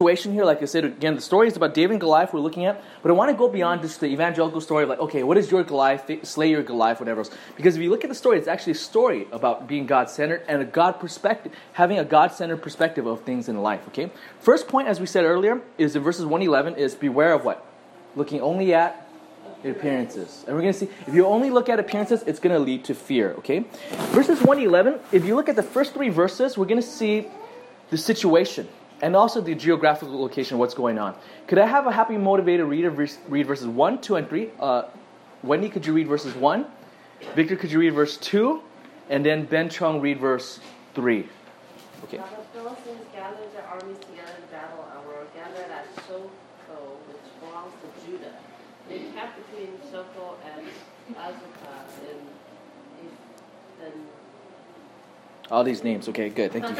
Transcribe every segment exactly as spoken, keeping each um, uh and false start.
situation here, like I said, again, the story is about David and Goliath we're looking at, but I want to go beyond just the evangelical story of like, okay, what is your Goliath, slay your Goliath, whatever else. Because if you look at the story, it's actually a story about being God-centered and a God perspective, having a God-centered perspective of things in life, okay? First point, as we said earlier, is in verses one eleven, is beware of what? Looking only at appearances. And we're going to see, if you only look at appearances, it's going to lead to fear, okay? Verses one eleven, if you look at the first three verses, we're going to see the situation and also the geographical location of what's going on. Could I have a happy, motivated reader read verses one, two, and three? Uh, Wendy, could you read verses one? Victor, could you read verse two? And then Ben Chung, read verse three. Okay. Now the Philistines gathered their armies together in battle and were gathered at Soko, which belongs to Judah. They camped between Soko and Azekah in, in All these names. Okay, good. Thank you.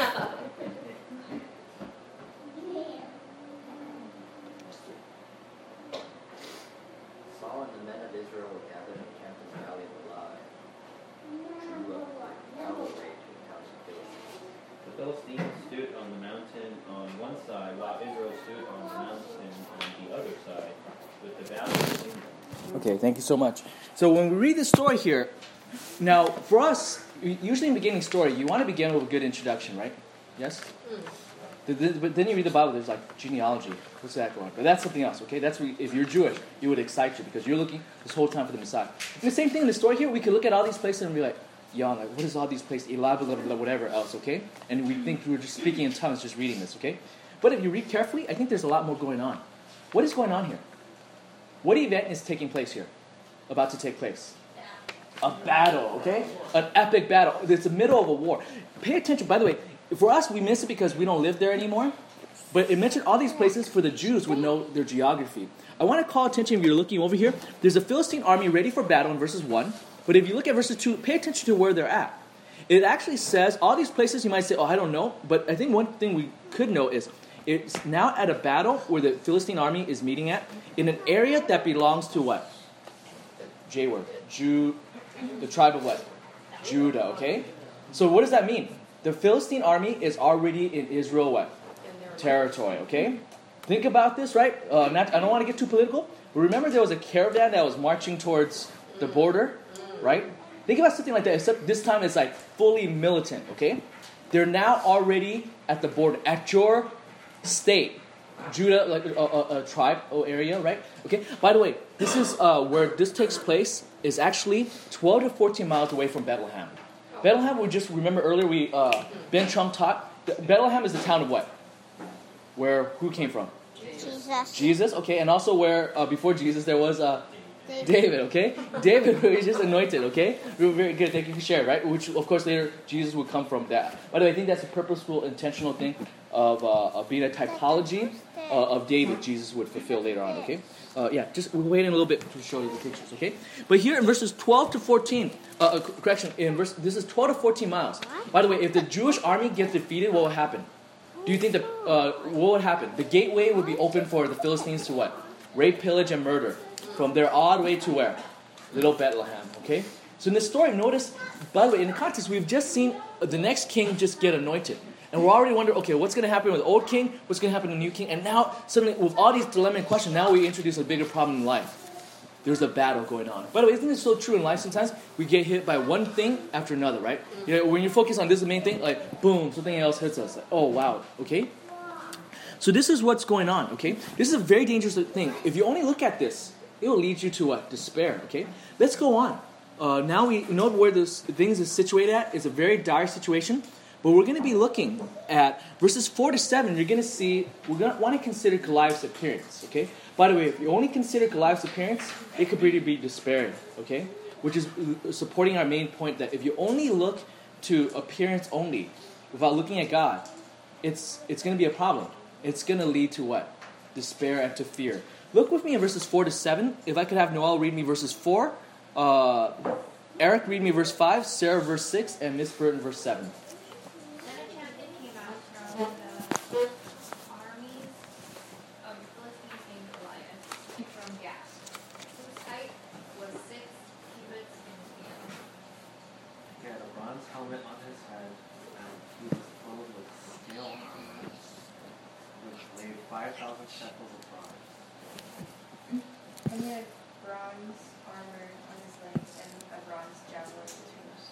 Saul and the men of Israel were gathered and camped in the valley of Elah, drew up cavalry to encounter the Philistines. The Philistines stood on the mountain on one side, while Israel stood on the mountain on the other side, with the valley between them. Okay, thank you so much. So when we read the story here, now for us, usually in the beginning story, you want to begin with a good introduction, right? Yes? Mm. But then you read the Bible, there's like genealogy. What's that going on? But that's something else, okay? That's where, if you're Jewish, it would excite you because you're looking this whole time for the Messiah. And the same thing in the story here, we could look at all these places and be like, yeah, like, what is all these places? Elah, blah, blah, blah, whatever else, okay? And we think we're just speaking in tongues just reading this, okay? But if you read carefully, I think there's a lot more going on. What is going on here? What event is taking place here? About to take place? A battle, okay? An epic battle. It's the middle of a war. Pay attention. By the way, for us, we miss it because we don't live there anymore. But it mentioned all these places for the Jews would know their geography. I want to call attention, if you're looking over here, there's a Philistine army ready for battle in verses one. But if you look at verses two, pay attention to where they're at. It actually says, all these places you might say, oh, I don't know. But I think one thing we could know is, it's now at a battle where the Philistine army is meeting at, in an area that belongs to what? J word. Jew, the tribe of what? Judah, okay? So what does that mean? The Philistine army is already in Israel what? Territory, okay? Think about this, right? Uh, not, I don't want to get too political, but remember there was a caravan that was marching towards the border, right? Think about something like that, except this time it's like fully militant, okay? They're now already at the border, at your state. Judah, like a, a, a tribe or area, right? Okay. By the way, this is uh, where this takes place. Is actually twelve to fourteen miles away from Bethlehem. Bethlehem, we just remember earlier we uh, Ben Chum taught. Bethlehem is the town of what? Where who came from? Jesus. Jesus. Okay, and also where uh, before Jesus there was uh, David. David. Okay, David was just anointed. Okay, we were very good. Thank you for sharing. Right, which of course later Jesus would come from that. By the way, I think that's a purposeful, intentional thing of, uh, of being a typology uh, of David. Jesus would fulfill later on. Okay, uh, yeah. Just we're waiting a little bit to show you the pictures. Okay, but here in verses twelve to fourteen, uh, uh, correction, in verse this is twelve to fourteen miles. By the way, if the Jewish army gets defeated, what will happen? Do you think that uh, what would happen? The gateway would be open for the Philistines to what? Rape, pillage, and murder. From there all the way to where? Little Bethlehem, okay? So in this story, notice, by the way, in the context, we've just seen the next king just get anointed. And we're already wondering, okay, what's going to happen with the old king? What's going to happen to the new king? And now, suddenly, with all these dilemma and questions, now we introduce a bigger problem in life. There's a battle going on. By the way, isn't this so true in life sometimes? We get hit by one thing after another, right? You know, when you focus on this is the main thing, like, boom, something else hits us. Like, oh, wow, okay? So this is what's going on, okay? This is a very dangerous thing. If you only look at this, it will lead you to what? Despair, okay? Let's go on. Uh, now we know where this things is situated at. It's a very dire situation. But we're going to be looking at verses four to seven. You're going to see, we're going to want to consider Goliath's appearance, okay? By the way, if you only consider Goliath's appearance, it could really be despairing, okay? Which is supporting our main point that if you only look to appearance only, without looking at God, it's it's going to be a problem. It's going to lead to what? Despair and to fear. Look with me in verses four to seven. If I could have Noel read me verses four, uh, Eric read me verse five, Sarah verse six, and Miss Burton verse seven. Then a champion came out from the armies of the Philistines named Goliath from Gath, whose height was six cubits in span. He had a bronze helmet on his head, and he was clothed with scale armor, which weighed five five thousand shekels of bronze. And he had bronze armor on his legs and a bronze javelin between his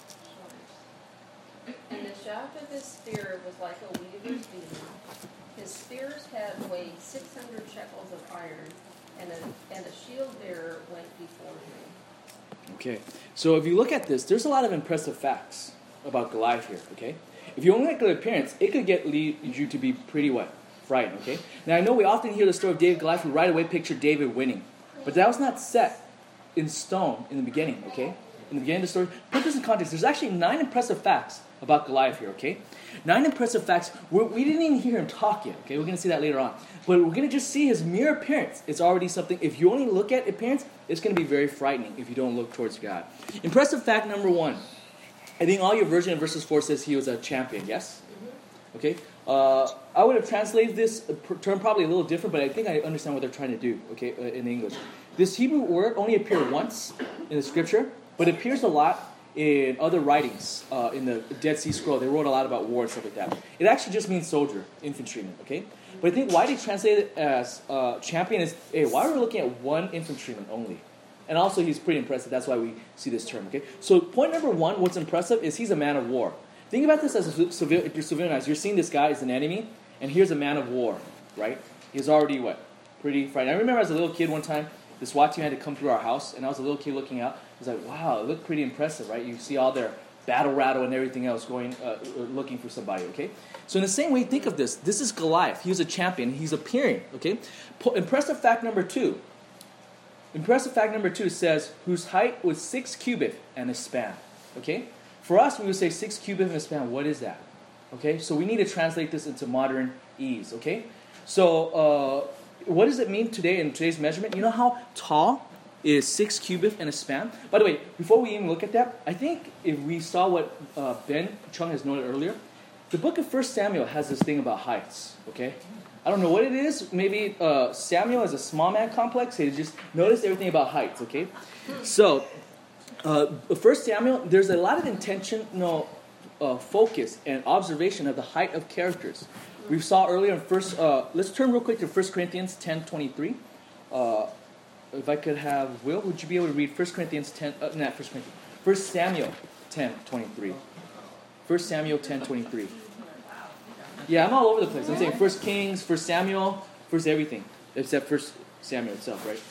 shoulders. And the shaft of his spear was like a weaver's beam. His spear's head weighed six hundred shekels of iron, and a, and a shield bearer went before him. Okay, so if you look at this, there's a lot of impressive facts about Goliath here, okay? If you only look at the appearance, it could get lead you to be pretty what? Frightened, okay? Now, I know we often hear the story of David and Goliath, we right away picture David winning. But that was not set in stone in the beginning, okay? In the beginning of the story. Put this in context. There's actually nine impressive facts about Goliath here, okay? Nine impressive facts. We're, we didn't even hear him talk yet, okay? We're going to see that later on. But we're going to just see his mere appearance. It's already something. If you only look at appearance, it's going to be very frightening if you don't look towards God. Impressive fact number one. I think all your version in verses four says he was a champion, yes? Mm-hmm. Okay? Uh, I would have translated this term probably a little different, but I think I understand what they're trying to do, okay, uh, in English. This Hebrew word only appeared once in the scripture, but it appears a lot in other writings, uh, in the Dead Sea Scroll. They wrote a lot about war and stuff like that. It actually just means soldier, infantryman, okay? But I think why they translate it as uh, champion is, hey, why are we looking at one infantryman only? And also he's pretty impressive. That's why we see this term, okay? So point number one, what's impressive is he's a man of war. Think about this as a civilian. If you're civilianized, you're seeing this guy as an enemy, and here's a man of war, right? He's already what? Pretty frightening. I remember as a little kid one time, the SWAT team had to come through our house, and I was a little kid looking out. I was like, wow, it looked pretty impressive, right? You see all their battle rattle and everything else going, uh, looking for somebody, okay? So in the same way, think of this. This is Goliath. He was a champion. He's appearing, okay? Po- impressive fact number two. Impressive fact number two says, whose height was six cubits and a span, okay? For us, we would say six cubits and a span. What is that? Okay, so we need to translate this into modern ease, okay? So uh, what does it mean today in today's measurement? You know how tall is six cubits and a span? By the way, before we even look at that, I think if we saw what uh, Ben Chung has noted earlier, the book of First Samuel has this thing about heights, okay? I don't know what it is. Maybe uh, Samuel is a small man complex. He just noticed everything about heights, okay? So, uh, First Samuel, there's a lot of intentional uh, focus and observation of the height of characters. We saw earlier in First. Uh, let's turn real quick to First Corinthians ten twenty-three. Uh, if I could have Will, would you be able to read First Corinthians ten? Uh, not First Corinthians. First Samuel ten twenty-three. First Samuel ten twenty-three. Yeah, I'm all over the place. I'm saying First Kings, First Samuel, First everything, except First Samuel itself, right?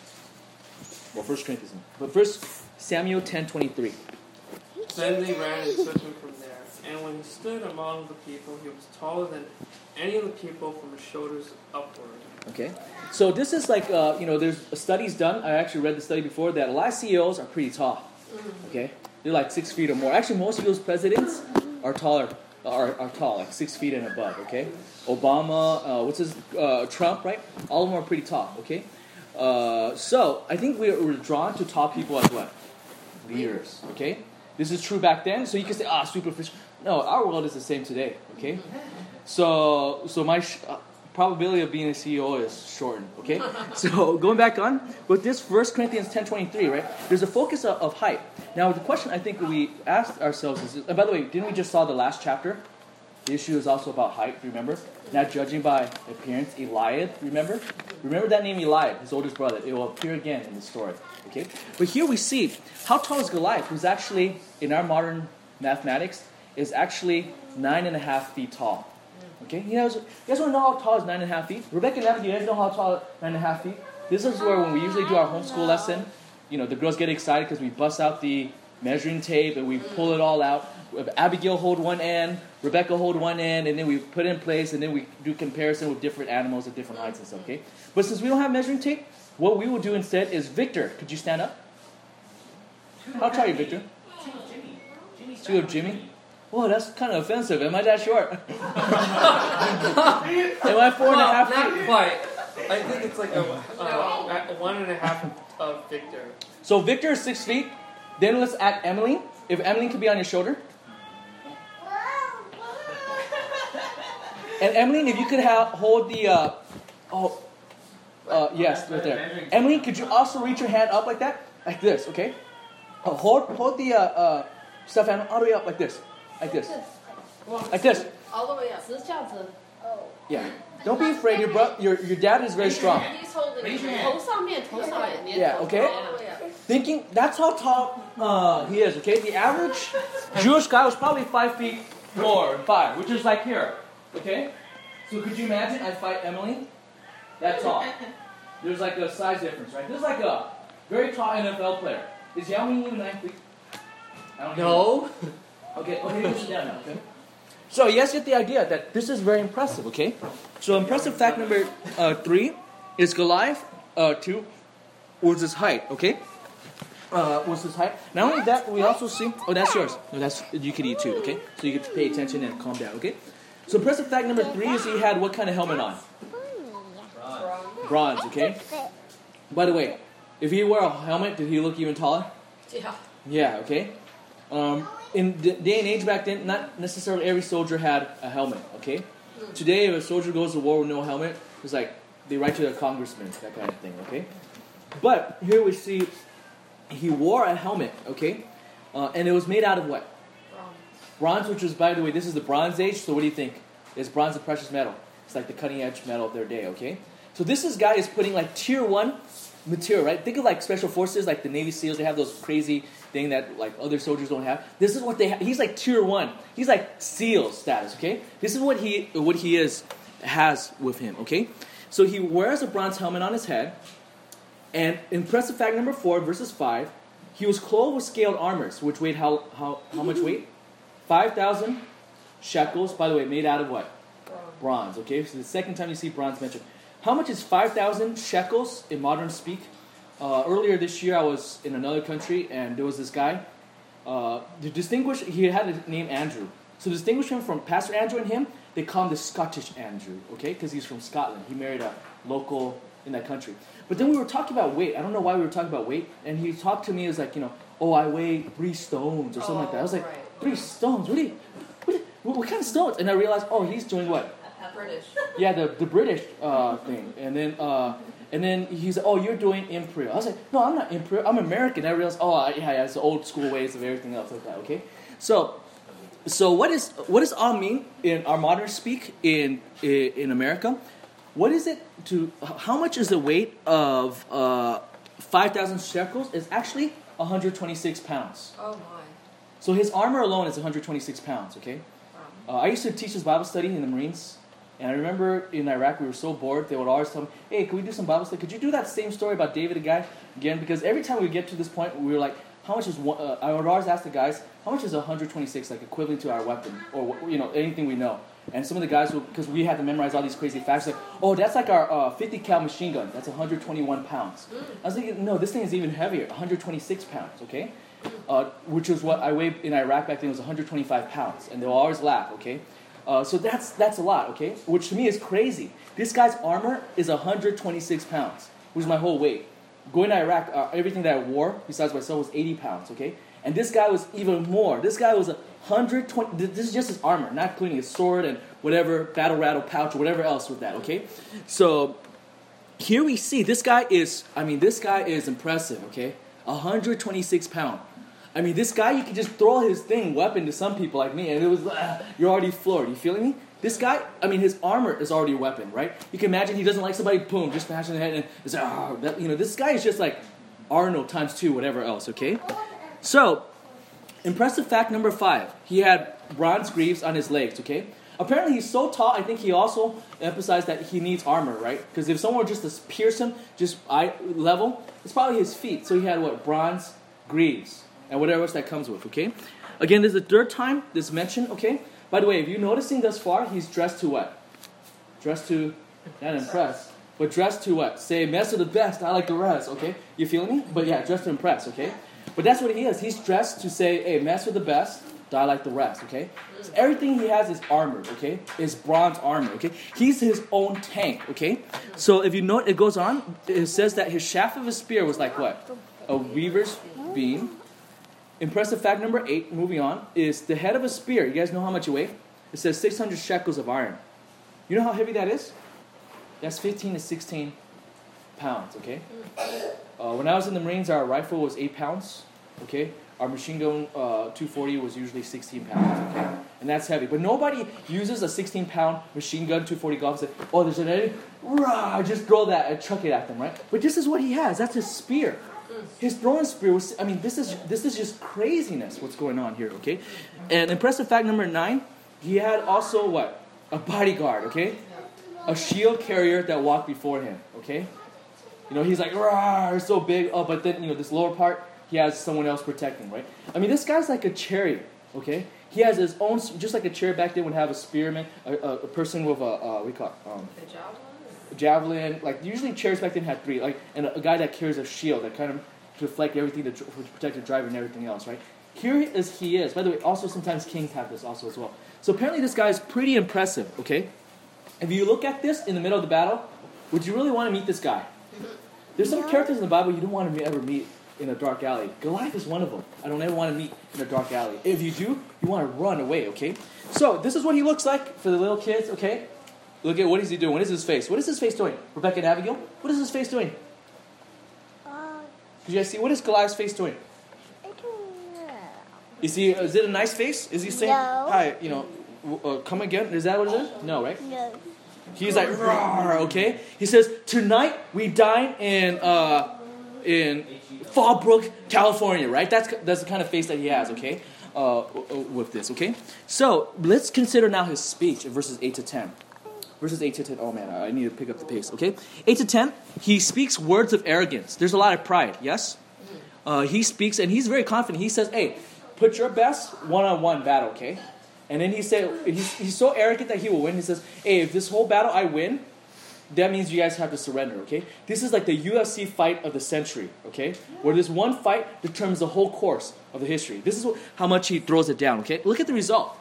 Well, First Corinthians, but First Samuel ten twenty-three. Then they ran and took him from there. And when he stood among the people, he was taller than any of the people from his shoulders upward. Okay, so this is like uh, you know, there's studies done. I actually read the study before that a lot of C E Os are pretty tall. Okay, they're like six feet or more. Actually, most of those presidents are taller. Are, are tall, like six feet and above, okay? Obama, uh, what's his, uh, Trump, right? All of them are pretty tall, okay? Uh, so, I think we're, we're drawn to tall people as what? Leaders, okay? This is true back then, so you can say, ah, superficial. No, our world is the same today, okay? So, so my sh- uh, probability of being a C E O is shortened, okay? So, going back on, with this First Corinthians ten twenty-three, right? There's a focus of, of height. Now, the question I think we asked ourselves is, and by the way, didn't we just saw the last chapter? The issue is also about height, remember? Not judging by appearance. Eliad, remember? Remember that name Eliad, his oldest brother. It will appear again in the story, okay? But here we see, how tall is Goliath, who's actually, in our modern mathematics, is actually nine and a half feet tall. Okay, you guys, you guys want to know how tall is nine and a half feet? Rebecca and Evan, do you guys know how tall nine and a half feet? This is where when we usually do our homeschool lesson, you know, the girls get excited because we bust out the measuring tape and we pull it all out. We have Abigail hold one end, Rebecca hold one end, and then we put it in place, and then we do comparison with different animals at different heights and stuff, okay? But since we don't have measuring tape, what we will do instead is, Victor, could you stand up? How tall are you, Victor? Two of Jimmy? Whoa, that's kind of offensive. Am I that short? Am I four and a half Not feet? quite. I think it's like a, uh, a one and a half of Victor. So Victor is six feet. Then let's add Emily. If Emily could be on your shoulder. And Emily, if you could have, hold the, uh, oh, uh, yes, right there. Emily, could you also reach your hand up like that? Like this, okay? Uh, hold hold the uh, uh, stuffed animal all the way up like this. Like this. Like this. All the way up. Yeah. Don't be afraid. Your bro- your your dad is very strong. He's holding Raise your it. hand. 头上面，头上面，你的 Yeah, 头 okay. Yeah. Thinking that's how tall uh, he is. Okay, the average Jewish guy was probably five feet four and five, which is like here. Okay, so could you imagine I fight Emily? That tall. There's like a size difference, right? This is like a very tall N F L player. Is Yao Ming even nine feet? I don't know. Okay, okay, you sit down now, okay? So you guys get the idea that this is very impressive, okay? So impressive fact number uh, three is Goliath, uh, two, was his height, okay? Uh, was his height. Not only that, we also see, oh, that's yours. No, that's, you can eat too, okay? So you get to pay attention and calm down, okay? So impressive fact number three is he had what kind of helmet on? Bronze. Bronze, okay? By the way, if he wore a helmet, did he look even taller? Yeah. Yeah, okay? Um, in the day and age back then, not necessarily every soldier had a helmet, okay? Today, if a soldier goes to war with no helmet, it's like they write to their congressman, that kind of thing, okay? But here we see he wore a helmet, okay? Uh, and it was made out of what? Bronze, which was, by the way, this is the Bronze Age, so what do you think? Is bronze a precious metal? It's like the cutting edge metal of their day, okay? So this is guy is putting like tier one material, right? Think of like special forces, like the Navy SEALs, they have those crazy thing that like other soldiers don't have. This is what they have. He's like tier one. He's like SEAL status, okay? This is what he what he is has with him, okay? So he wears a bronze helmet on his head, and impressive fact number four, verses five, he was clothed with scaled armors, which weighed how how how much weight? Five thousand shekels. By the way, made out of what? Bronze. Okay, so the second time you see bronze mentioned. How much is five thousand shekels in modern speak? Uh, earlier this year, I was in another country, and there was this guy. Uh, to distinguish, he had a name Andrew. So to distinguish him from Pastor Andrew and him, they call him the Scottish Andrew, okay? Because he's from Scotland. He married a local in that country. But then we were talking about weight. I don't know why we were talking about weight. And he talked to me as like, you know, oh, I weigh three stones or something like that. I was like, right. three stones? What, do you, what, what, what kind of stones? And I realized, oh, he's doing what? British. Yeah, the the British uh, thing, and then uh, and then he's oh you're doing imperial. I was like no, I'm not imperial. I'm American. I realized oh I, yeah, yeah, it's the old school ways of everything else like that. Okay, so so what is what does all mean in our modern speak in in, in America? What is it to how much is the weight of uh, five thousand shekels? It's actually one hundred twenty-six pounds. Oh my. So his armor alone is one hundred twenty-six pounds. Okay, uh, I used to teach this Bible study in the Marines. And I remember in Iraq, we were so bored, they would always tell me, hey, can we do some Bible study? Could you do that same story about David again? Again, because every time we get to this point, we were like, how much is one, uh, I would always ask the guys, how much is one hundred twenty-six, like equivalent to our weapon? Or, you know, anything we know. And some of the guys, because we had to memorize all these crazy facts, like, oh, that's like our uh, fifty cal machine gun. That's one hundred twenty-one pounds. I was thinking, no, this thing is even heavier, one hundred twenty-six pounds, okay? Uh, which was what I weighed in Iraq back then, was one hundred twenty-five pounds. And they'll always laugh, okay? Uh, so that's that's a lot, okay? Which to me is crazy. This guy's armor is one hundred twenty-six pounds, which is my whole weight. Going to Iraq, uh, everything that I wore, besides myself, was eighty pounds, okay? And this guy was even more. This guy was one hundred twenty, this is just his armor, not including his sword and whatever, battle rattle pouch or whatever else with that, okay? So here we see, this guy is, I mean, this guy is impressive, okay? one hundred twenty-six pounds. I mean, this guy, you can just throw his thing, weapon to some people like me, and it was, uh, you're already floored. You feeling me? This guy, I mean, his armor is already a weapon, right? You can imagine he doesn't like somebody, boom, just smashing the head, and it's, ah, that, you know, this guy is just like Arnold times two, whatever else, okay? So, impressive fact number five. He had bronze greaves on his legs, okay? Apparently, he's so tall, I think he also emphasized that he needs armor, right? Because if someone were just to pierce him, just eye level, it's probably his feet. So he had, what, bronze greaves. And whatever else that comes with, okay? Again, this is the third time this mention, okay? By the way, if you're noticing thus far, he's dressed to what? Dressed to, not impress, but dressed to what? Say, mess with the best, I like the rest, okay? You feeling me? But yeah, dressed to impress, okay? But that's what he is. He's dressed to say, hey, mess with the best, I like the rest, okay? So everything he has is armored, okay? Is bronze armor, okay? He's his own tank, okay? So if you note, it goes on, it says that his shaft of his spear was like what? A weaver's beam. Impressive fact number eight, moving on, is the head of a spear. You guys know how much it weighs? It says six hundred shekels of iron. You know how heavy that is? That's fifteen to sixteen pounds, okay? Uh, when I was in the Marines, our rifle was eight pounds, okay? Our machine gun uh, two forty was usually sixteen pounds, okay? And that's heavy. But nobody uses a sixteen-pound machine gun, two forty Golf, and say, oh, there's an enemy. Rah, just throw that and chuck it at them, right? But this is what he has. That's his spear. His throwing spear was, I mean, this is this is just craziness what's going on here, okay? And impressive fact number nine, he had also what? A bodyguard, okay? A shield carrier that walked before him, okay? You know, he's like, rah, so big. Oh, but then, you know, this lower part, he has someone else protecting, right? I mean, this guy's like a chariot, okay? He has his own, just like a chariot back then would have a spearman, a, a, a person with a, uh, what do you call it? Um, The javelin? a javelin. Like, usually chariots back then had three, like, and a, a guy that carries a shield that kind of deflect everything to, to protect the driver and everything else, right? Here is he is. By the way, also sometimes kings have this also as well. So apparently this guy is pretty impressive, okay? If you look at this in the middle of the battle, would you really want to meet this guy? There's some characters in the Bible you don't want to ever meet in a dark alley. Goliath is one of them. I don't ever want to meet in a dark alley. If you do, you want to run away, okay? So this is what he looks like for the little kids, okay? Look at what is he doing? What is his face? What is his face doing? Rebecca and Abigail? What is his face doing? Did you guys see? What is Goliath's face doing? You see, is it a nice face? Is he saying, No. hi, you know, uh, come again? Is that what it is? No, right? No. He's like, roar, okay? He says, tonight we dine in uh, in Fallbrook, California, right? That's that's the kind of face that he has, okay? Uh, with this, okay? So let's consider now his speech in verses eight to ten. Verses eight to ten. Oh man, I need to pick up the pace, okay? eight to ten, he speaks words of arrogance. There's a lot of pride, yes? Uh, he speaks, and he's very confident. He says, hey, put your best one-on-one battle, okay? And then he said, he's, he's so arrogant that he will win. He says, hey, if this whole battle I win, that means you guys have to surrender, okay? This is like the U F C fight of the century, okay? Where this one fight determines the whole course of the history. This is what, how much he throws it down, okay? Look at the result.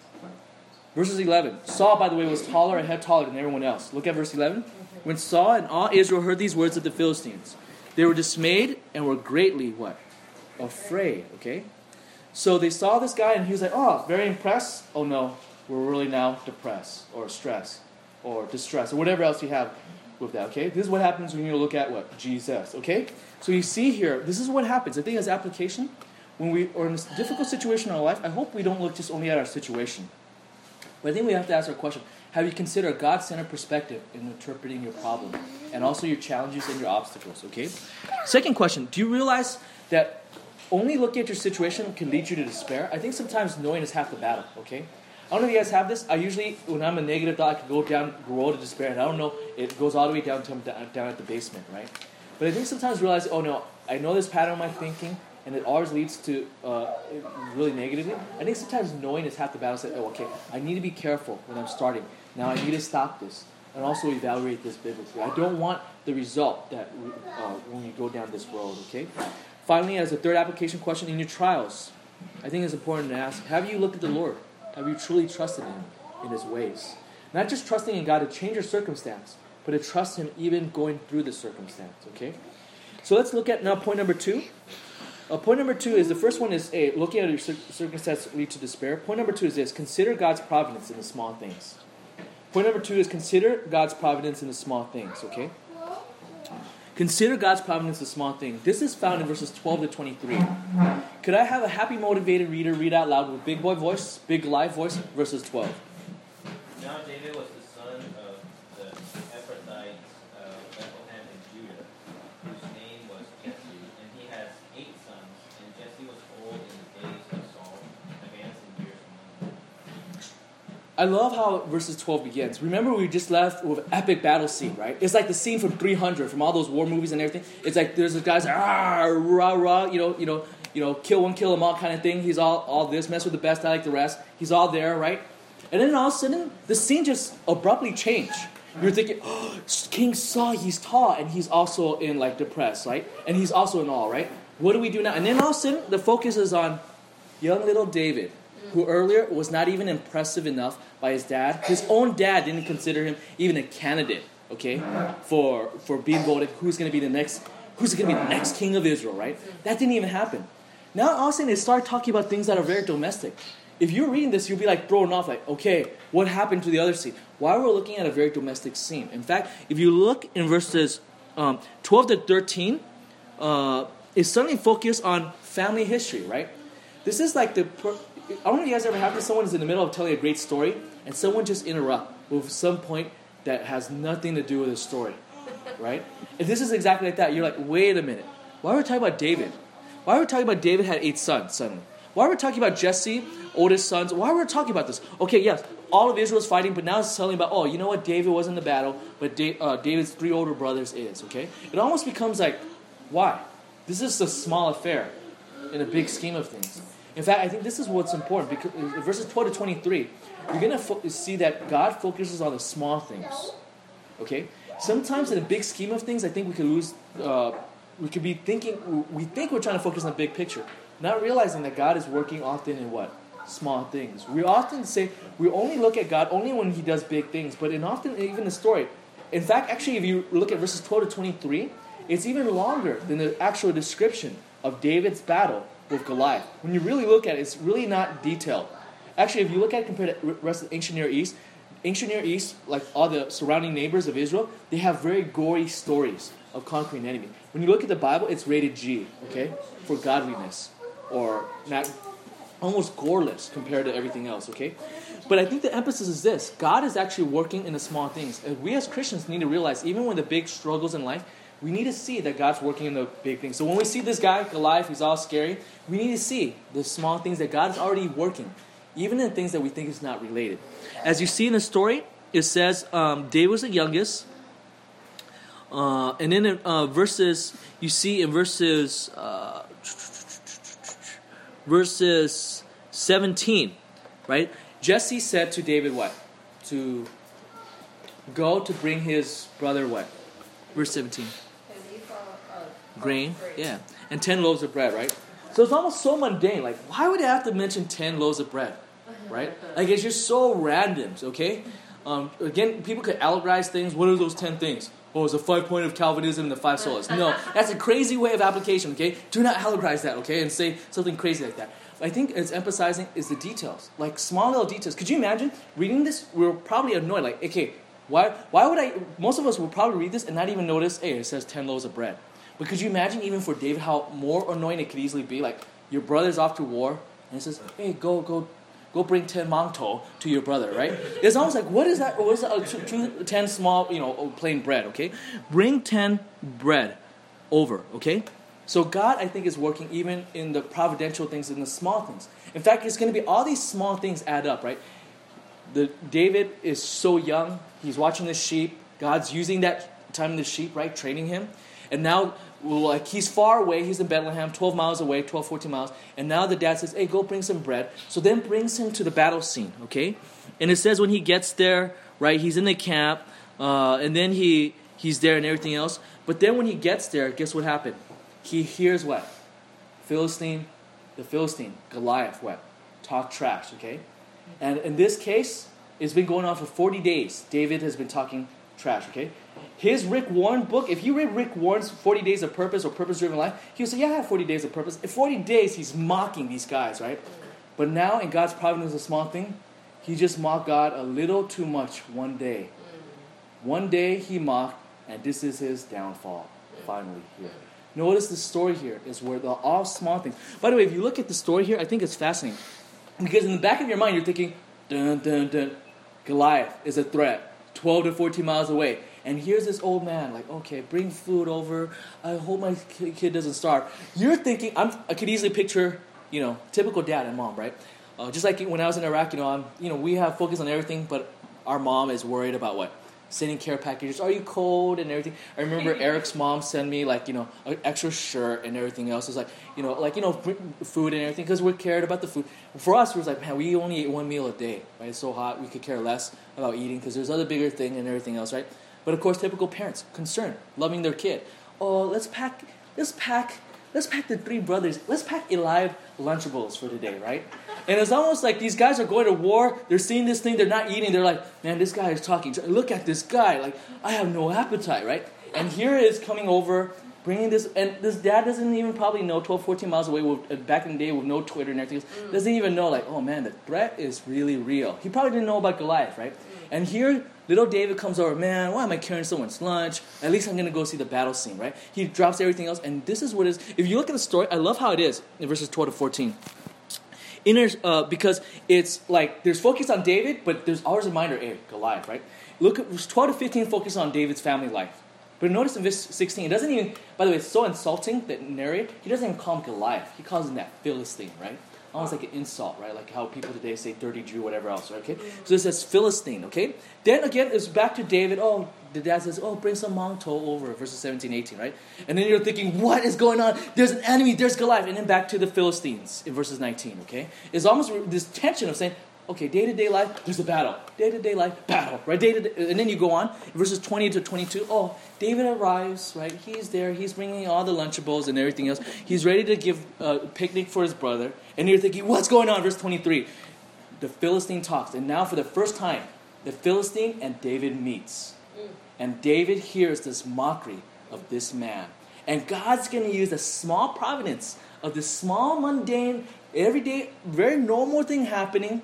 Verses eleven. Saul, by the way, was taller, a head taller than everyone else. Look at verse eleven. When Saul and all Israel heard these words of the Philistines, they were dismayed and were greatly, what? Afraid, okay? So they saw this guy and he was like, oh, very impressed. Oh no, we're really now depressed or stressed or distressed or whatever else you have with that, okay? This is what happens when you look at what? Jesus, okay? So you see here, this is what happens. I think as application, when we are in a difficult situation in our life, I hope we don't look just only at our situation. But I think we have to ask our question, have you considered a God-centered perspective in interpreting your problem and also your challenges and your obstacles, okay? Second question, do you realize that only looking at your situation can lead you to despair? I think sometimes knowing is half the battle, okay? I don't know if you guys have this. I usually, when I'm a negative thought, I can go down, grow to despair, and I don't know, it goes all the way down to down at the basement, right? But I think sometimes realize, oh no, I know this pattern of my thinking, and it always leads to uh, really negatively. I think sometimes knowing is half the battle. Say, oh, okay, I need to be careful when I'm starting. Now I need to stop this and also evaluate this biblically. I don't want the result that uh, when you go down this road, okay? Finally, as a third application question, in your trials, I think it's important to ask, have you looked at the Lord? Have you truly trusted Him in His ways? Not just trusting in God to change your circumstance, but to trust Him even going through the circumstance, okay? So let's look at now point number two. Uh, point number two is, the first one is, hey, looking at your cir- circumstance lead to despair. Point number two is this, consider God's providence in the small things. Point number two is consider God's providence in the small things, okay? Consider God's providence in the small things. This is found in verses twelve to twenty-three. Could I have a happy, motivated reader read out loud with big boy voice, big live voice, verses twelve? Now David was the son of the Ephrathites of Bethlehem in Judah, whose name was Jesse, and he has eight sons, and Jesse was old in the days of Saul, advanced in years among them. I love how verses twelve begins. Remember, we just left with an epic battle scene, right? It's like the scene from three hundred, from all those war movies and everything. It's like there's this guy's like, ah, rah, rah, you know, you know, you know, kill one, kill them all kind of thing. He's all, all this, mess with the best, I like the rest. He's all there, right? And then all of a sudden, the scene just abruptly changed. You're thinking, oh, King Saul, he's tall, and he's also in like depressed, right? And he's also in awe, right? What do we do now? And then all of a sudden, the focus is on young little David, who earlier was not even impressive enough by his dad. His own dad didn't consider him even a candidate, okay, for for being voted who's going to be the next, who's going to be the next king of Israel, right? That didn't even happen. Now all of a sudden they start talking about things that are very domestic. If you're reading this, you'll be like thrown off, like, okay, what happened to the other scene? Why we're looking at a very domestic scene? In fact, if you look in verses um, twelve to thirteen, uh, it's suddenly focused on family history, right? This is like the per- I don't know if you guys ever have this. Someone is in the middle of telling a great story, and someone just interrupt with some point that has nothing to do with the story, right? If this is exactly like that, you're like, wait a minute. Why are we talking about David? Why are we talking about David had eight sons suddenly? Why are we talking about Jesse, oldest sons? Why are we talking about this? Okay, yes, all of Israel is fighting, but now it's telling about, oh, you know what? David was in the battle, but da- uh, David's three older brothers is, okay? It almost becomes like, why? This is a small affair in a big scheme of things. In fact, I think this is what's important, because in verses twelve to twenty-three, you're going to fo- see that God focuses on the small things, okay? Sometimes in the big scheme of things, I think we could lose, uh, we could be thinking, we think we're trying to focus on the big picture, not realizing that God is working often in what? Small things. We often say, we only look at God only when He does big things, but in often, even the story, in fact, actually, if you look at verses twelve to twenty-three, it's even longer than the actual description of David's battle with Goliath. When you really look at it, it's really not detailed. Actually, if you look at it compared to the rest of the ancient Near East, ancient Near East, like all the surrounding neighbors of Israel, they have very gory stories of conquering an enemy. When you look at the Bible, it's rated G, okay, for godliness, or not, almost goreless compared to everything else, okay? But I think the emphasis is this: God is actually working in the small things. And we as Christians need to realize, even when the big struggles in life, we need to see that God's working in the big things. So when we see this guy, Goliath, he's all scary, we need to see the small things that God is already working, even in things that we think is not related. As you see in the story, it says um, David was the youngest. Uh, and then in uh, verses, you see in verses, uh, verses seventeen, right? Jesse said to David what? To go to bring his brother what? Verse seventeen. Grain, yeah. And ten loaves of bread, right? So it's almost so mundane. Like, why would they have to mention ten loaves of bread? Right? Like, it's just so random, okay? Um, again, people could allegorize things. What are those ten things? Oh, it's a five point of Calvinism and the five solas. No, that's a crazy way of application, okay? Do not allegorize that, okay? And say something crazy like that. I think it's emphasizing is the details. Like, small little details. Could you imagine reading this? We were probably annoyed. Like, okay, why, why would I... Most of us will probably read this and not even notice, hey, it says ten loaves of bread. But could you imagine even for David how more annoying it could easily be? Like, your brother's off to war, and it says, hey, go, go, go bring ten mangto to your brother, right? It's almost like, what is that? What is that? Uh, two, two, ten small, you know, plain bread, okay? Bring ten bread over, okay? So God, I think, is working even in the providential things, in the small things. In fact, it's going to be all these small things add up, right? The David is so young. He's watching the sheep. God's using that time in the sheep, right? Training him. And now, like, he's far away. He's in Bethlehem, twelve miles away, twelve, fourteen miles. And now the dad says, hey, go bring some bread. So then brings him to the battle scene, okay? And it says when he gets there, right, he's in the camp. Uh, and then he he's there and everything else. But then when he gets there, guess what happened? He hears what? Philistine, the Philistine, Goliath, what? Talk trash, okay? And in this case, it's been going on for forty days. David has been talking trash, okay? His Rick Warren book, if you read Rick Warren's forty Days of Purpose or Purpose-Driven Life, he'll say, yeah, I have forty days of purpose. In forty days, he's mocking these guys, right? But now, in God's providence, a small thing, he just mocked God a little too much one day. One day he mocked, and this is his downfall, finally, here. Notice the story here is where the all small things. By the way, if you look at the story here, I think it's fascinating. Because in the back of your mind, you're thinking, dun, dun, dun, Goliath is a threat, twelve to fourteen miles away. And here's this old man, like, okay, bring food over. I hope my kid doesn't starve. You're thinking, I'm, I could easily picture, you know, typical dad and mom, right? Uh, just like when I was in Iraq, you know, I'm, you know, we have focus on everything, but our mom is worried about what? Sending care packages. Are you cold and everything? I remember Eric's mom sent me, like, you know, an extra shirt and everything else. It's like, you know, like, you know, food and everything, because we're cared about the food. For us, it was like, man, we only ate one meal a day, right? It's so hot, we could care less about eating because there's other bigger thing and everything else, right? But of course, typical parents, concerned, loving their kid. Oh, let's pack, let's pack, let's pack the three brothers. Let's pack Eliab Lunchables for today, right? And it's almost like these guys are going to war. They're seeing this thing. They're not eating. They're like, man, this guy is talking. Look at this guy. Like, I have no appetite, right? And here is coming over, bringing this. And this dad doesn't even probably know, twelve, fourteen miles away, with, back in the day with no Twitter and everything else, doesn't even know, like, oh, man, the threat is really real. He probably didn't know about Goliath, right? And here, little David comes over, man, why am I carrying someone's lunch? At least I'm going to go see the battle scene, right? He drops everything else. And this is what it is. If you look at the story, I love how it is in verses twelve to fourteen. Inner, uh, because it's like there's focus on David, but there's always a reminder, hey, Goliath, right? Look at verse twelve to fifteen, focus on David's family life. But notice in verse sixteen, it doesn't even, by the way, it's so insulting, that narrator, he doesn't even call him Goliath. He calls him that Philistine, right? Almost like an insult, right? Like how people today say dirty Jew, whatever else, right? Okay? So it says Philistine, okay? Then again, it's back to David. Oh, the dad says, oh, bring some manto over, verses seventeen, eighteen, right? And then you're thinking, what is going on? There's an enemy, there's Goliath. And then back to the Philistines in verses nineteen, okay? It's almost this tension of saying, okay, day-to-day life, there's a battle. Day-to-day life, battle, right? Day-to-day, and then you go on, verses twenty to twenty-two. Oh, David arrives, right? He's there. He's bringing all the Lunchables and everything else. He's ready to give a picnic for his brother. And you're thinking, what's going on? Verse twenty-three. The Philistine talks. And now for the first time, the Philistine and David meets. And David hears this mockery of this man. And God's going to use the small providence of this small, mundane, everyday, very normal thing happening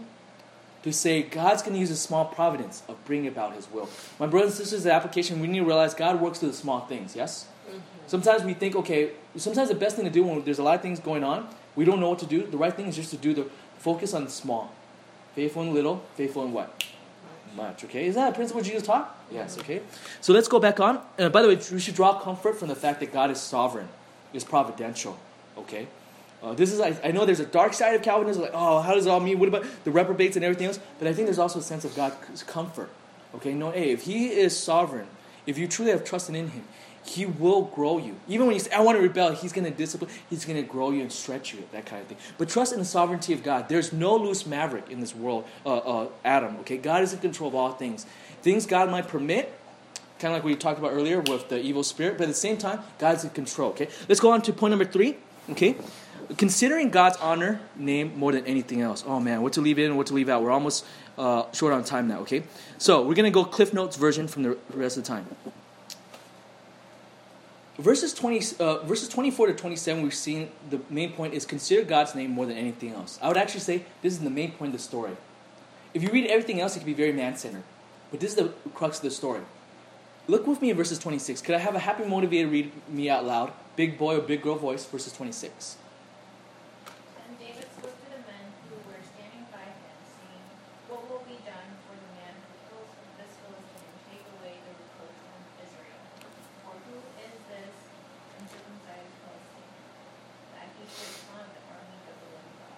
to say God's going to use a small providence of bringing about His will. My brothers and sisters, the application, we need to realize God works through the small things, yes? Mm-hmm. Sometimes we think, okay, sometimes the best thing to do when there's a lot of things going on, we don't know what to do. The right thing is just to do the focus on the small. Faithful in little, faithful in what? Much, okay? Is that a principle Jesus taught? Yes, okay? So let's go back on. Uh, by the way, we should draw comfort from the fact that God is sovereign, is providential, okay? Uh, this is, I, I know there's a dark side of Calvinism, like, oh, how does it all mean? What about the reprobates and everything else? But I think there's also a sense of God's comfort, okay? No, hey, if He is sovereign, if you truly have trusted in Him, He will grow you. Even when you say, I want to rebel, He's going to discipline, He's going to grow you and stretch you, that kind of thing. But trust in the sovereignty of God. There's no loose maverick in this world, uh, uh, Adam, okay? God is in control of all things. Things God might permit, kind of like we talked about earlier with the evil spirit, but at the same time, God's in control, okay? Let's go on to point number three, okay? Considering God's honor name more than anything else. Oh man, what to leave in and what to leave out. We're almost uh, short on time now, okay? So we're going to go Cliff Notes version from the rest of the time. Verses twenty, uh, verses twenty-four to twenty-seven, we've seen the main point is consider God's name more than anything else. I would actually say this is the main point of the story. If you read everything else, it can be very man-centered. But this is the crux of the story. Look with me in verses twenty-six. Could I have a happy motivated read me out loud? Big boy or big girl voice, verses twenty-six. Then David spoke to the men who were standing by him, saying, what will be done for the man who kills this Philistine and take away the reproach from Israel? For who is this uncircumcised Philistine, that he should taunt the army of the living God?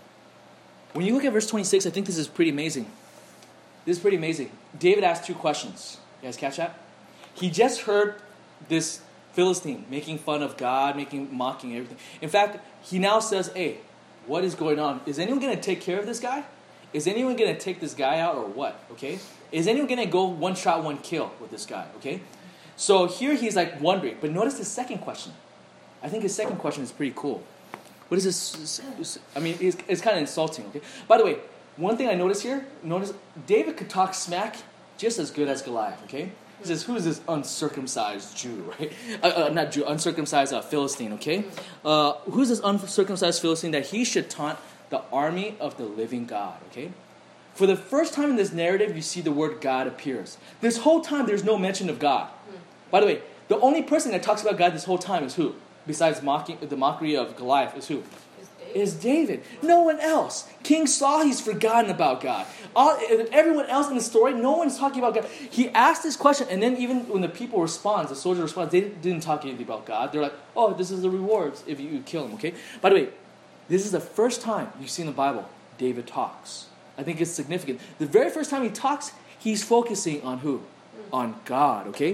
When you look at verse twenty-six, I think this is pretty amazing. This is pretty amazing. David asked two questions. You guys catch that? He just heard this Philistine making fun of God, making mocking everything. In fact, he now says, hey, what is going on? Is anyone going to take care of this guy? Is anyone going to take this guy out or what? Okay? Is anyone going to go one shot, one kill with this guy? Okay? So here he's like wondering. But notice his second question. I think his second question is pretty cool. What is this? I mean, it's, it's kind of insulting. Okay. By the way, one thing I noticed here, notice David could talk smack just as good as Goliath, okay? He says, who is this uncircumcised Jew, right? Uh, uh, not Jew, uncircumcised uh, Philistine, okay? Uh, who's this uncircumcised Philistine that he should taunt the army of the living God, okay? For the first time in this narrative, you see the word God appears. This whole time, there's no mention of God. By the way, the only person that talks about God this whole time is who? Besides mocking, the mockery of Goliath is who? Is David. No one else. King Saul, he's forgotten about God. All, everyone else in the story, no one's talking about God. He asked this question, and then even when the people respond, the soldier responds, they didn't talk anything about God. They're like, oh, this is the rewards if you, you kill him, okay? By the way, this is the first time you see in the Bible David talks. I think it's significant. The very first time he talks, he's focusing on who? On God, okay?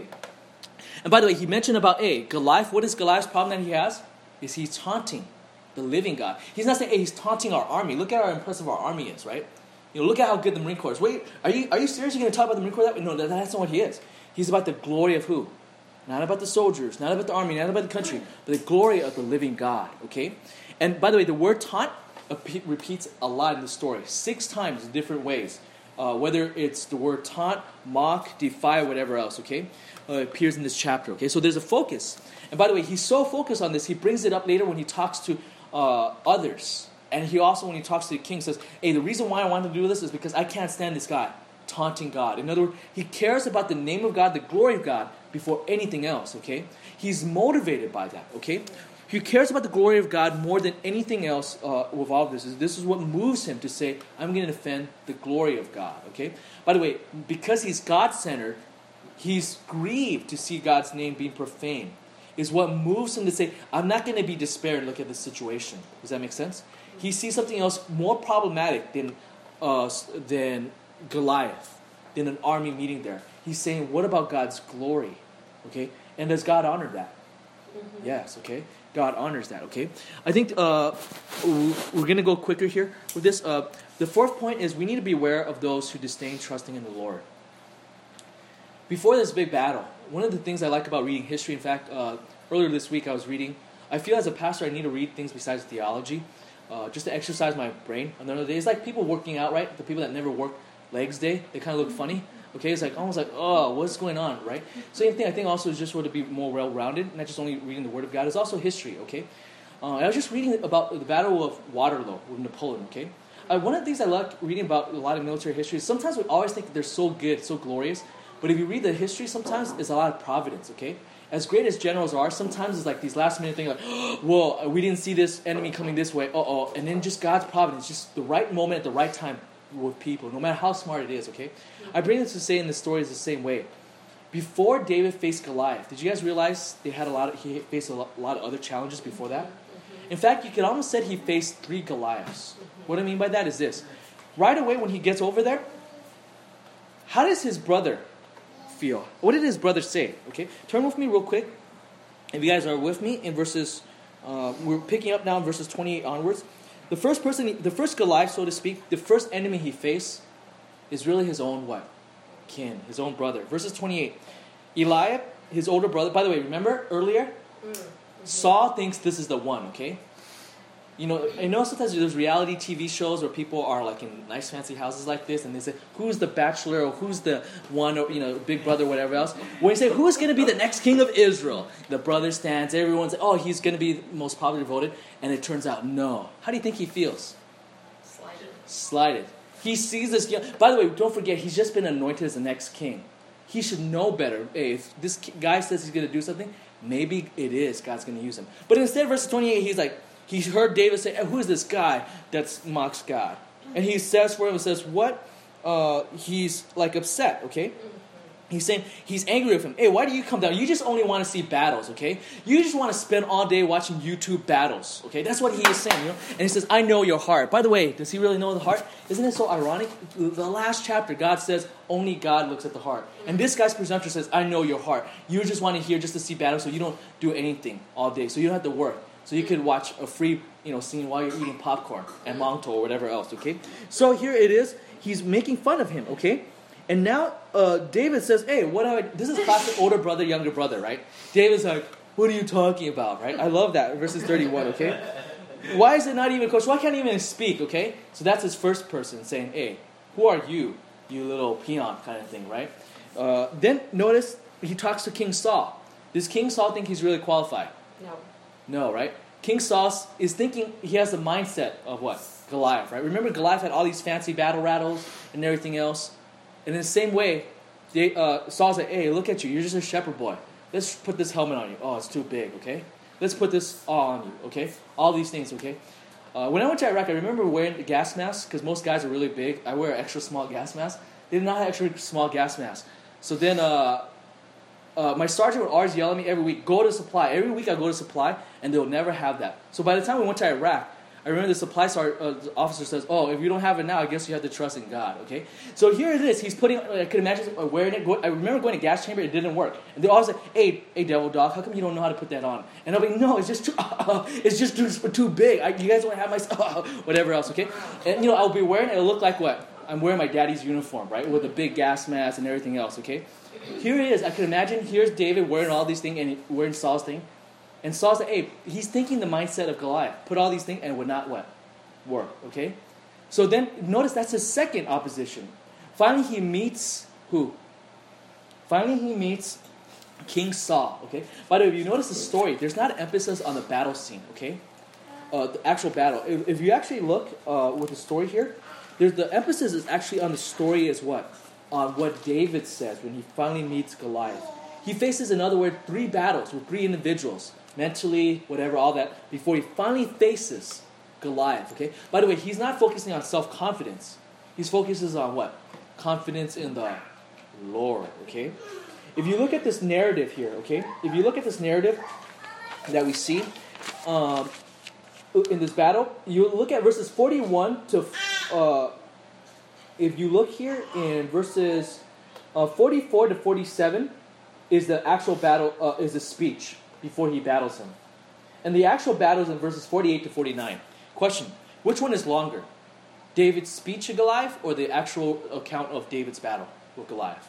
And by the way, he mentioned about, A, Goliath. What is Goliath's problem that he has? Is he's taunting the living God. He's not saying, hey, he's taunting our army. Look at how impressive our army is, right? You know, look at how good the Marine Corps is. Wait, are you are you seriously going to talk about the Marine Corps that way? No, that's not what he is. He's about the glory of who? Not about the soldiers, not about the army, not about the country, but the glory of the living God, okay? And by the way, the word taunt repeats a lot in the story. Six times in different ways. Uh, whether it's the word taunt, mock, defy, whatever else, okay? Uh, appears in this chapter, okay? So there's a focus. And by the way, he's so focused on this, he brings it up later when he talks to Uh, others. And he also, when he talks to the king, says, hey, the reason why I want to do this is because I can't stand this guy taunting God. In other words, he cares about the name of God, the glory of God, before anything else, okay? He's motivated by that, okay? He cares about the glory of God more than anything else uh, with all of this. This is what moves him to say, I'm going to defend the glory of God. Okay. By the way, because he's God-centered, he's grieved to see God's name being profaned. Is what moves him to say, I'm not going to be despaired and look at this situation. Does that make sense? He sees something else more problematic than uh, than Goliath, than an army meeting there. He's saying, what about God's glory? Okay? And does God honor that? Mm-hmm. Yes, okay? God honors that, okay? I think uh, we're going to go quicker here with this. Uh, the fourth point is we need to be aware of those who disdain trusting in the Lord. Before this big battle, one of the things I like about reading history, in fact, uh, earlier this week I was reading, I feel as a pastor I need to read things besides theology, uh, just to exercise my brain. Another day, it's like people working out, right? The people that never work legs day, they kind of look funny. Okay, it's like almost like, oh, what's going on, right? Same thing, I think also is just sort of be more well-rounded, not just only reading the Word of God, it's also history, okay? Uh, I was just reading about the Battle of Waterloo with Napoleon, okay? Uh, one of the things I like reading about a lot of military history is sometimes we always think that they're so good, so glorious, but if you read the history, sometimes it's a lot of providence, okay? As great as generals are, sometimes it's like these last-minute things like, oh, whoa, we didn't see this enemy coming this way, uh-oh, and then just God's providence, just the right moment at the right time with people, no matter how smart it is, okay? I bring this to say in the story is the same way. Before David faced Goliath, did you guys realize they had a lot of, he faced a lot, a lot of other challenges before that? In fact, you could almost say he faced three Goliaths. What I mean by that is this. Right away when he gets over there, how does his brother feel? What did his brother say? Okay, turn with me real quick. If you guys are with me in verses, uh, we're picking up now in verses twenty-eight onwards. The first person, the first Goliath, so to speak, the first enemy he faced is really his own what? Kin, his own brother. Verses twenty-eight. Eliab, his older brother, by the way, remember earlier? Mm-hmm. Saul thinks this is the one, okay? You know, I know sometimes there's reality T V shows where people are like in nice fancy houses like this and they say, who's the bachelor or who's the one, or, you know, big brother, whatever else. When you say, who's going to be the next king of Israel? The brother stands, everyone's like, oh, he's going to be most popularly voted. And it turns out, no. How do you think he feels? Slighted. Slighted. He sees this young, by the way, don't forget, he's just been anointed as the next king. He should know better. Hey, if this guy says he's going to do something, maybe it is God's going to use him. But instead, verse twenty-eight, he's like, he heard David say, who is this guy that mocks God? And he says for him, and says, what? Uh, he's like upset, okay? He's saying, he's angry with him. Hey, why do you come down? You just only want to see battles, okay? You just want to spend all day watching YouTube battles, okay? That's what he is saying, you know? And he says, I know your heart. By the way, does he really know the heart? Isn't it so ironic? The last chapter, God says, only God looks at the heart. And this guy's presumption says, I know your heart. You just want to hear just to see battles, so you don't do anything all day. So you don't have to work. So you could watch a free, you know, scene while you're eating popcorn and Monto or whatever else, okay? So here it is. He's making fun of him, okay? And now uh, David says, hey, what have I... This is classic older brother, younger brother, right? David's like, what are you talking about, right? I love that. Verses thirty-one, okay? Why is it not even, coach? Why can't he even speak, okay? So that's his first person saying, hey, who are you, you little peon kind of thing, right? Uh, then notice he talks to King Saul. Does King Saul think he's really qualified? No. No, right? King Saul is thinking, he has the mindset of what? Goliath, right? Remember Goliath had all these fancy battle rattles and everything else? And in the same way, they, uh, Saul's like, hey, look at you. You're just a shepherd boy. Let's put this helmet on you. Oh, it's too big, okay? Let's put this all on you, okay? All these things, okay? Uh, when I went to Iraq, I remember wearing the gas mask because most guys are really big. I wear an extra small gas mask. They did not have extra small gas mask. So then uh, uh, my sergeant would always yell at me every week, go to supply. Every week I go to supply, and they'll never have that. So by the time we went to Iraq, I remember the supply star, uh, the officer says, oh, if you don't have it now, I guess you have to trust in God, okay? So here it is. He's putting, I could imagine wearing it. Go, I remember going to gas chamber. It didn't work. And they always say, hey, hey, devil dog, how come you don't know how to put that on? And I'll be, no, it's just too, uh, it's just too, too big. I, you guys don't have my, uh, whatever else, okay? And, you know, I'll be wearing it. It'll look like what? I'm wearing my daddy's uniform, right? With a big gas mask and everything else, okay? Here it is. I can imagine, here's David wearing all these things and wearing Saul's thing. And Saul's like, hey, he's thinking the mindset of Goliath. Put all these things and it would not what? Work, okay? So then, notice that's his second opposition. Finally, he meets who? Finally, he meets King Saul, okay? By the way, if you notice the story, there's not an emphasis on the battle scene, okay? Uh, the actual battle. If, if you actually look uh, with the story here, there's the emphasis is actually on the story as what? On what David says when he finally meets Goliath. He faces, in other words, three battles with three individuals, mentally, whatever, all that, before he finally faces Goliath, okay? By the way, he's not focusing on self-confidence. He focuses on what? Confidence in the Lord, okay? If you look at this narrative here, okay? If you look at this narrative that we see um, in this battle, you look at verses forty-one to... Uh, if you look here in verses uh, forty-four to forty-seven, is the actual battle, uh, is the speech before he battles him. And the actual battle is in verses forty-eight to forty-nine. Question, which one is longer? David's speech to Goliath or the actual account of David's battle with Goliath?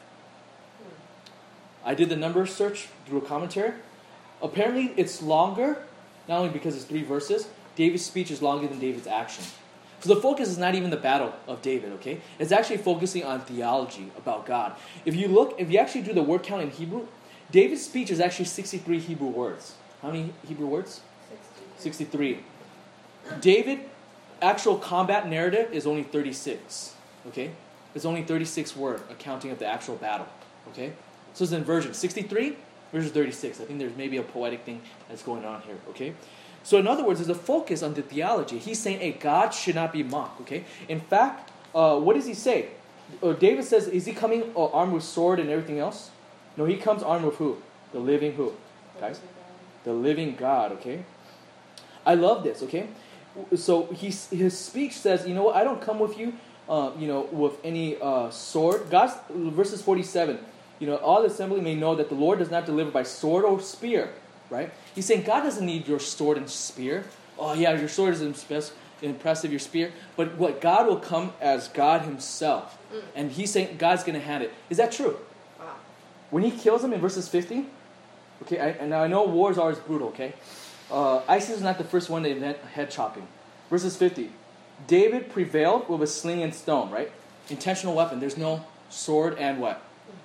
I did the number search through a commentary. Apparently it's longer, not only because it's three verses, David's speech is longer than David's action. So the focus is not even the battle of David, okay? It's actually focusing on theology about God. If you look, if you actually do the word count in Hebrew, David's speech is actually sixty-three Hebrew words. How many Hebrew words? sixty-three. David, actual combat narrative is only thirty-six, okay? It's only thirty-six word accounting of the actual battle, okay? So it's inversion. sixty-three versus thirty-six. I think there's maybe a poetic thing that's going on here, okay? So in other words, there's a focus on the theology. He's saying, hey, God should not be mocked, okay? In fact, uh, what does he say? Uh, David says, is he coming uh, armed with sword and everything else? No, he comes armed with who? The living who? Guys? The living God, okay? I love this, okay? So he, his speech says, you know what, I don't come with you, uh, you know, with any uh, sword. God's, verses forty-seven, you know, all the assembly may know that the Lord does not deliver by sword or spear, right? He's saying God doesn't need your sword and spear. Oh yeah, your sword is impressive, your spear. But what, God will come as God himself. And he's saying God's going to hand it. Is that true? Wow. When he kills him in verses fifty, okay, I, and now I know wars are always brutal, okay? Uh, ISIS is not the first one to invent head chopping. Verses fifty, David prevailed with a sling and stone, right? Intentional weapon. There's no sword and what?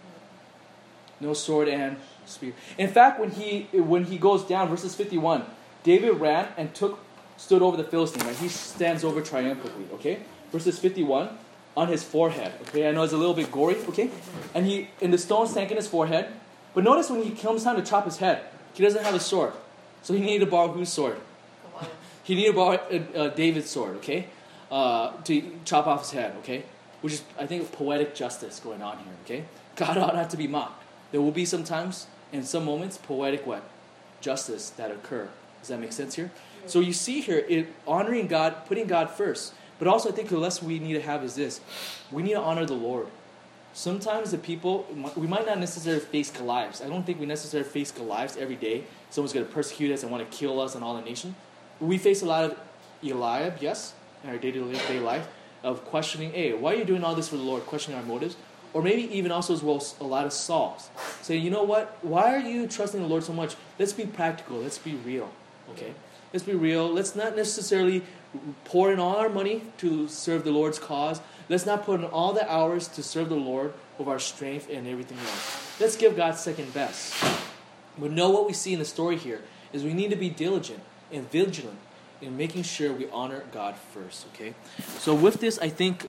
No sword and spear. In fact, when he when he goes down, verses fifty-one, David ran and took stood over the Philistine, right? He stands over triumphantly, okay? Verses fifty-one, on his forehead, okay? I know it's a little bit gory, okay? And he, and the stone sank in his forehead. But notice when he comes time to chop his head, he doesn't have a sword. So he needed to borrow whose sword? He needed to borrow uh, uh, David's sword, okay? Uh, to chop off his head, okay? Which is, I think, poetic justice going on here, okay? God ought not to be mocked. There will be sometimes, in some moments, poetic what? Justice that occur. Does that make sense here? So you see here, it, honoring God, putting God first. But also I think the lesson we need to have is this. We need to honor the Lord. Sometimes the people, we might not necessarily face Goliaths. I don't think we necessarily face Goliaths every day. Someone's going to persecute us and want to kill us and all the nation. We face a lot of Eliab, yes, in our day-to-day life, of questioning, hey, why are you doing all this for the Lord? Questioning our motives. Or maybe even also as well a lot of Sauls. Saying, you know what? Why are you trusting the Lord so much? Let's be practical. Let's be real. Okay? Let's be real. Let's not necessarily pour in all our money to serve the Lord's cause. Let's not put in all the hours to serve the Lord with our strength and everything else. Let's give God second best. But know what we see in the story here is we need to be diligent and vigilant in making sure we honor God first. Okay? So with this, I think